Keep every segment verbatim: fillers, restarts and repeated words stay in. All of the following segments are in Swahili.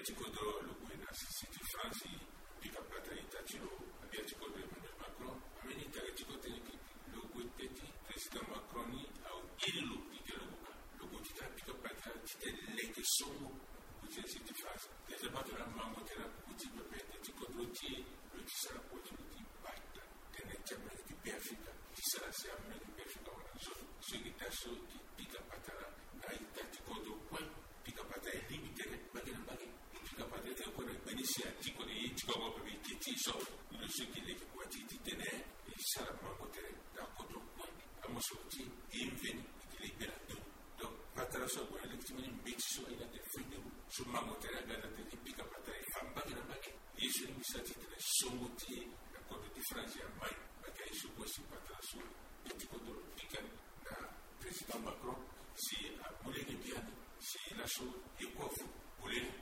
Abbiaticodo lo guida Siti Franzi, Pica Plata Itacilo, Abbiaticodo Emmanuel Macron, Amenita Abbiaticodo lo guidati, Presidente Macron, au Ililu, Ikeluka, lo guida Pica Plata, Tite Leke Somo, Kutin Siti Franzi. Déjà pas de la maman de la Kutin Pepete, Ticodotier, le Tissara Poitiers, Bata, Tenetama, qui Perfika, Tissara Serme, qui Perfika, ce qui t'a chaud, qui Pica Patara, Aitaticodo, Point, Pica Patara, limité, Bagana Bagay. Capacete ancora iniziati con i cioccolati che ci sono, non so che le quantità tenere, e sarà un potere da contro poi, a Mossotti, inveni, che liberato, do, patara so, quella che ti viene in bici su, e la defende, su mamotere, a gara, che pica patare, fa bagna bagna, e sono iniziati a tenere sommotti, da contro di Francia, mai, magari su questi patara su, e ti contro pica da Presidente Macron, si a Moleghe Piani, si lasciò il coffo, volere.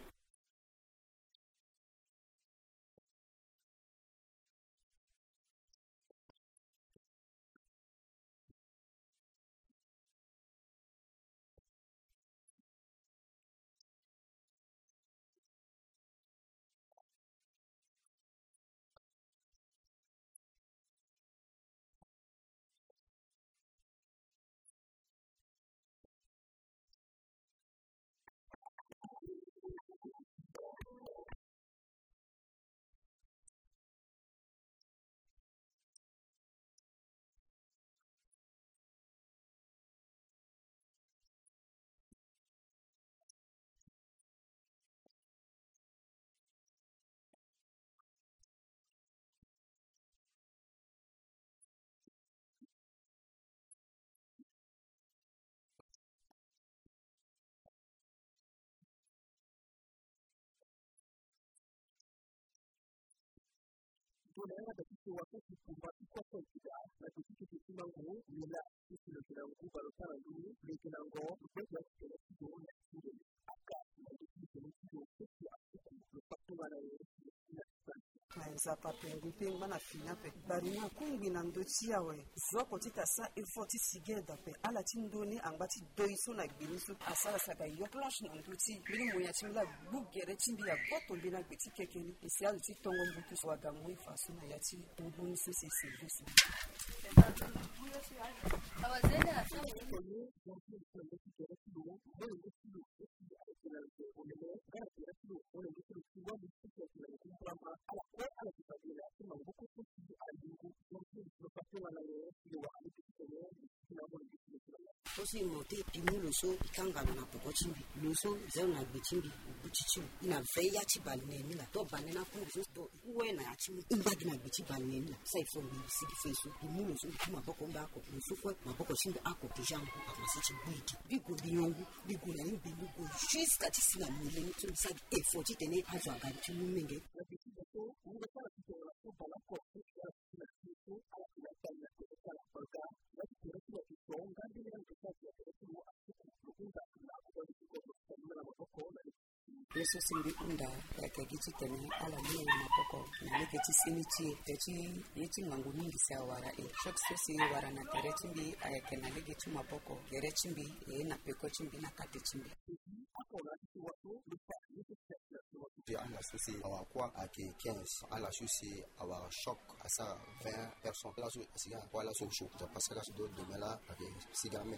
Tunaenda katika wakati kubaki kwa kawaida na kitu kizima nguo bila kitu kile nguo barabara ndio ile kile nguo kwa kile kitu na kitu aka na kitu kile kitu kwa kwa na za papel ping bana fina pe barina kungi na ndotia we zoko tita sa ifoti sigeda pe ala tindoni angati doiso na gbinisu asala saka yo planche na nduti bili moya timla bugere timbi ya goto bina gbeti kekeni isi ali ti tongo ndutu so agamu ifaso na yati ubuni sese service awazenda na sawa Osi monte imu loso ikanga na poko chimbi loso zero na gbichimbi buchichu ina veya chibali nemila to banena ku so we na achimi imbagi na gbichi bali nemila sai fo mi sigi fesu imu loso kuma boko mbako loso kwa maboko chimbi ako kijambo amasichi bidi bigo biyongu bigo na imbi bigo jusqu'à tisina mule nitu sa effort tene azwa ga timu menge Yesu simbi unda ya kichi tene ala mwe mapoko na leke tisini chie techi yeti mangu mingi sa wara e shok sesi wara na tere chimbi ayake na leke tu mapoko gere chimbi e na peko chimbi na kate chimbi à la société avoir quoi à quinze à la société avoir choc à ça vingt personnes là sur c'est quoi là sur chaud parce que là sur d'autres demain là avec cigarette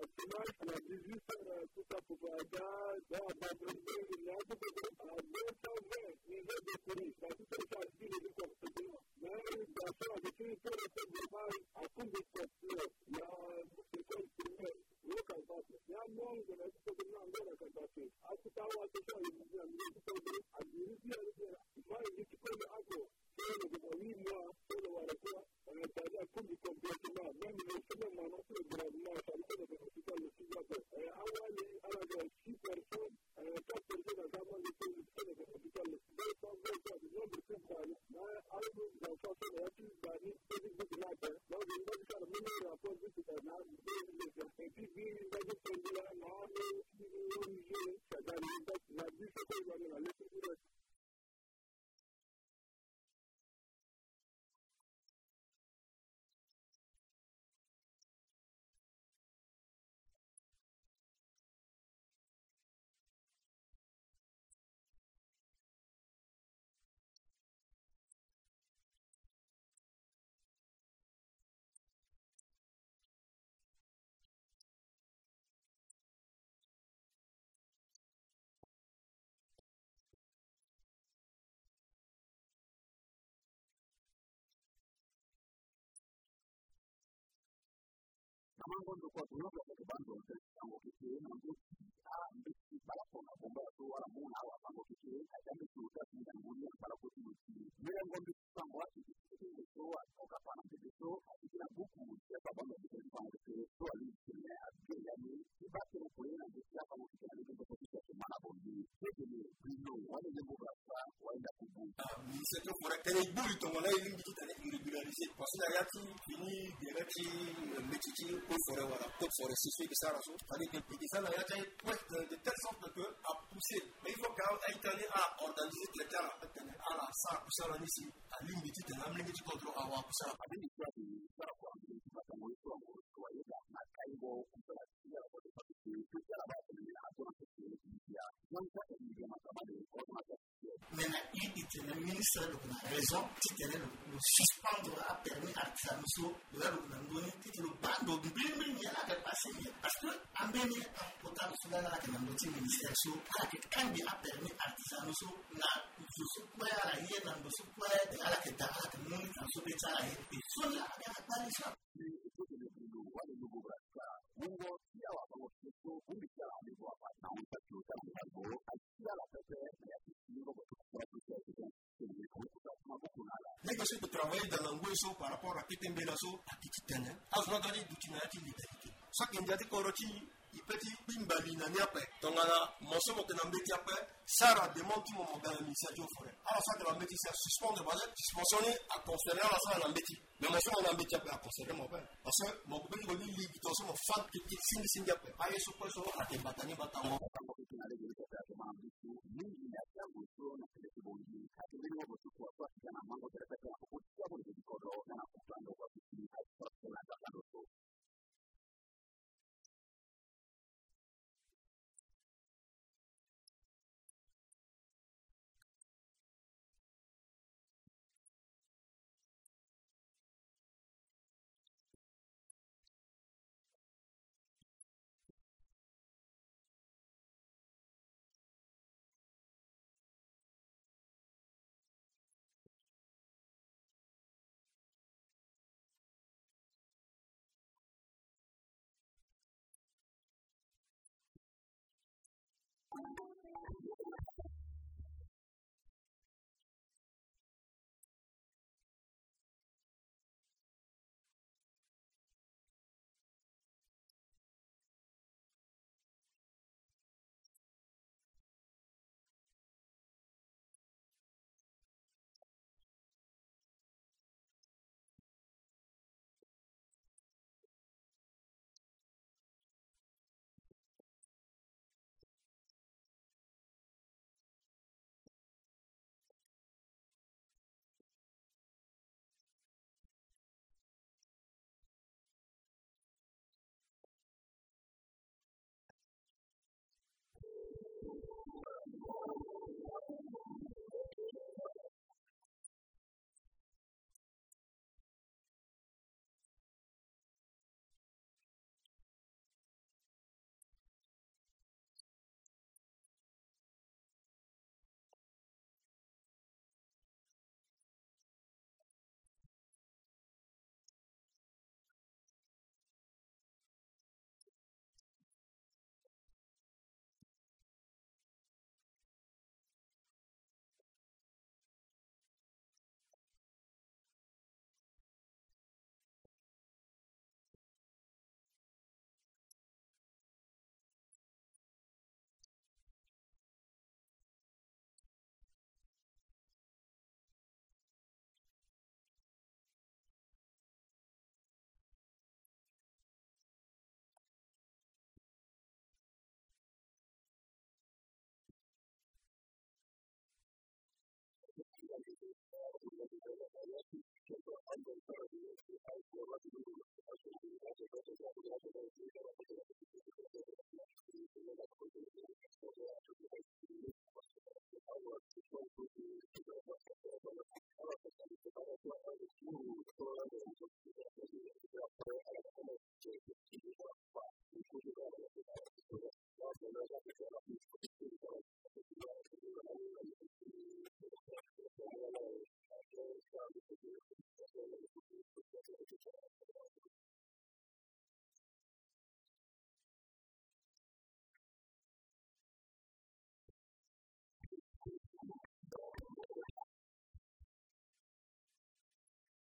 dimanche à dix-huit heures, tout à Poupada, dans la bande il y a tout à deux cent vingt millions de prix. Ça tout ça a dit le comportement. Mais dans ça, avec une telle effet à coup de sportif, il y a une seconde primaire, le candidat. Il y a un nombre de la situation de la candidature. À tout à l'heure, tout ça, il y a une situation à diriger, moi, je dis que le hago, c'est le huit mois, c'est le Warakoa, c'est-à-dire à coup de comportement, même le second moment, le gouvernement, ça veut dire que le hospital le six heures. Awali, à la six personnes, quatre personnes à Gaman, le hospital le deux cent vingt ans, le nombre de personnes, mais à l'heure où j'en fais la plus d'années, c'est du coup de la paix. Donc, je vais faire le même rapport du gouvernement, et puis, il va dire que là, là, le la vie, c'est que vous la lecture. mambo ndio kwa sababu ya bando tangu kile na ndio mbiki bala kwa bomba tu wala muna au tangu kile ajambe kuuza kinga ngunia bala kwa kile bila ngombe tangu watu kile kwa toka pana kile akina buku ya baba ndio tangu kile kwa kile ajili yani ibaki na kuona ndio kama kile ndio kwa kile maana bombi kile ndio wale jambo kwa waenda kubu ni c'est pour que les boules ton là il dit d'aller irrégulariser parce que la yati fini direct métier pour faire voilà pour faire c'est ça là fallait que ça là yati de telle sorte que à pousser mais il faut qu'à Italie à organiser le terrain à la ça ça là ici à limite de la ligne du contrôle à wa ça à limite quoi ça quoi ça ça moi quoi quoi il y a na kaibo pour la tia pour le fait que tout ça là c'est la zone qui a donc ça il y a ma camarade mais il était le ministre de la raison qui tenait le suspendre a permis à Tsamso de la Londone qui le bando de Bimini à la passé parce que en Bénin potable sur la Londone ministère so à que quand il a permis à Tsamso na je quoi à la hier dans le quoi à la que dans la que nous dans ce béta et sur la à ça wale ndugu katika Mungu pia wao Kristo kumbi pia wao hapa na mtatu kama mambo akia la pepe ya kiungo kwa négocier de travailler dans l'angoisse par rapport à Kitembelaso à Kititene azwagani dutinati l'égalité chaque indiati koroti ipeti bimbali na niape tongana mosomo que nambeti ape sara demande tout mon dans l'initiative forêt alors ça de la métier c'est suspendre base suspensionner à considérer la ça na mbeti mais mosomo na mbeti ape à considérer mon père parce que mon père il dit limitation mon fan que singi singi ape aye so quoi so à te batani batango batango que na les gars ça ma mbitu ni ni ya tango so na kile kibondi hata ndio watu kwa kwa kana mambo ya pesa kwa kwa kwa kwa na kupanga kwa